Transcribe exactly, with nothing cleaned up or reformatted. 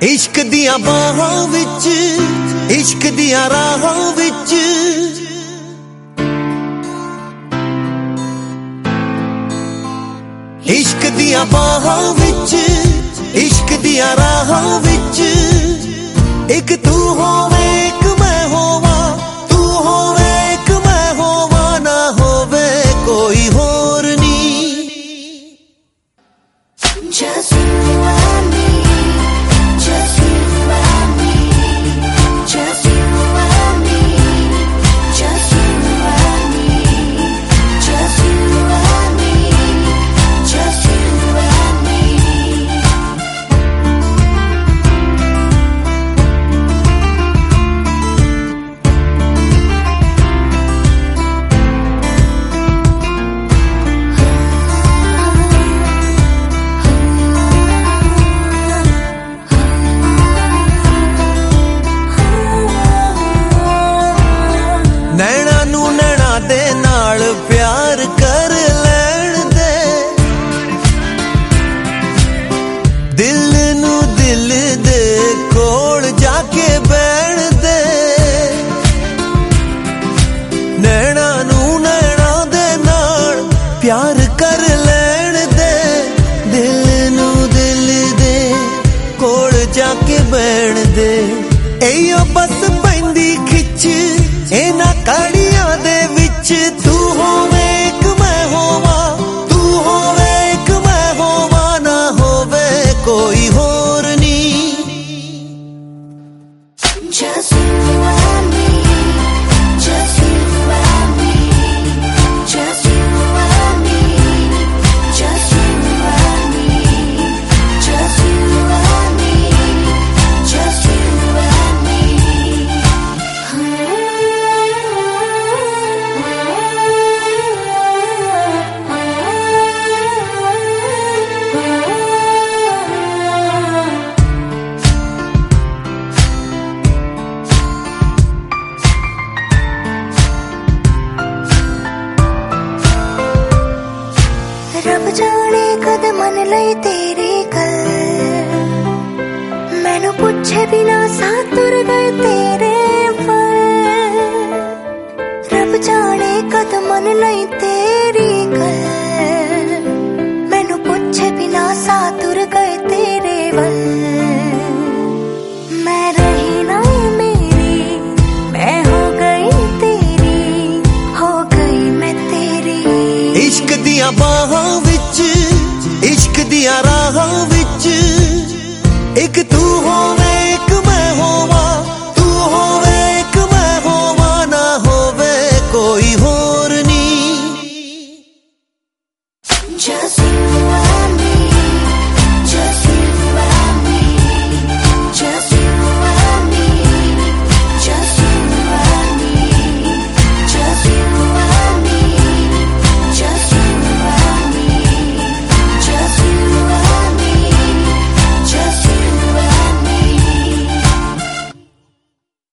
इश्क दिया बाहों विच, इश्क दिया राहों विच, इश्क दिया बाहों विच, इश्क दिया राहों विच, एक तू होवे एक मैं होवा, तू होवे एक मैं होवा, ना होवे कोई होर नी। Just you and me, just you and me, just you and me, just you and me, just you and me, just you and me. नैना नू नैना दे नाल प्यार कर लैण दे, दिल नू दिल दे कोल जाके बैण दे। नैना नू नैना दे नाल प्यार कर लैण दे, दिल नू दिल दे कोल जाके बैण दे। एयो बस पैंदी खिच इना काड़ियां दे विच, तू होवे एक मैं होवा, तू होवे एक मैं होवा, ना होवे कोई होर नी। Just you and me, just you and me, just you and me, just you and me, just you and me, just you and me. रब जाने कद मन लई तेरी गल, मैनू पुछे बिना सा तुर गए तेरे फल। रब जाने कद मन लई